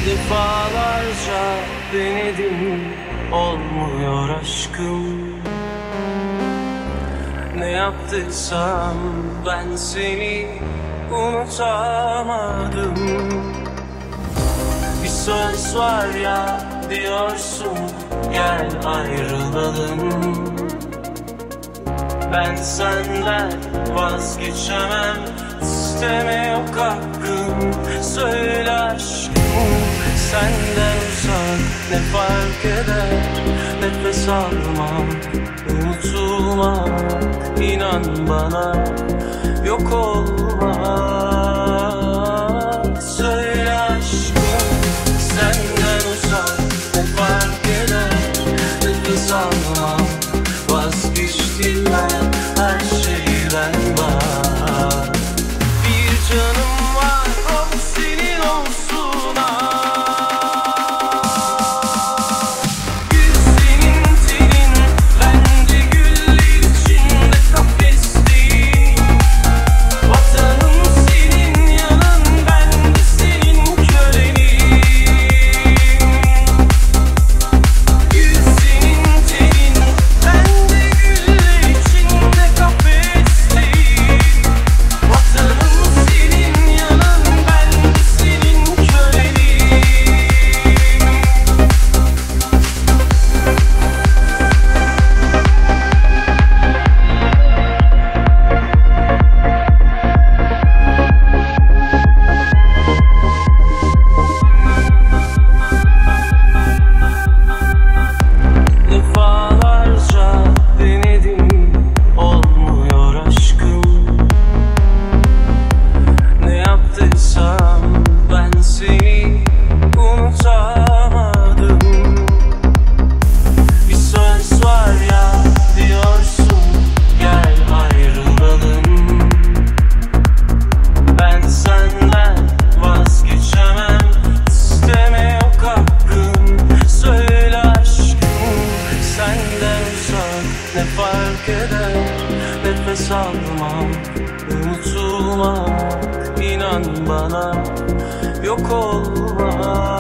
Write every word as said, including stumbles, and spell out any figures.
Defalarca denedim, olmuyor aşkım. Ne yaptıysam ben seni unutamadım. Bir söz var ya, diyorsun gel ayrılalım. Ben senden vazgeçemem, isteme yok hakkım. Söyle aşkım, senden uzak ne fark eder? Nefes almak, unutulmak, inan bana yok olmak. Söyle aşkım, senden uzak ne fark eder? Nefes almak, vazgeçtim ben her şeyden var. Bir canım var, o senin olsun ah. Gül senin tenin, ben de güller içinde kafesteyim. Vatanım senin yanın, ben de senin kölenim. Gül senin tenin, ben de güller içinde kafesteyim. Vatanım senin yanın, ben de senin kölenim. Defalarca denedim, olmuyor aşkım. Ne yaptıysam ben seni unutamadım. Bir söz var ya, diyorsun gel ayrılalım. Ben senden vazgeçemem, isteme yok hakkım. Söyle aşkım, senden uzak ne fark eder? Nefes almak, unutulmak, inan bana yok olmak.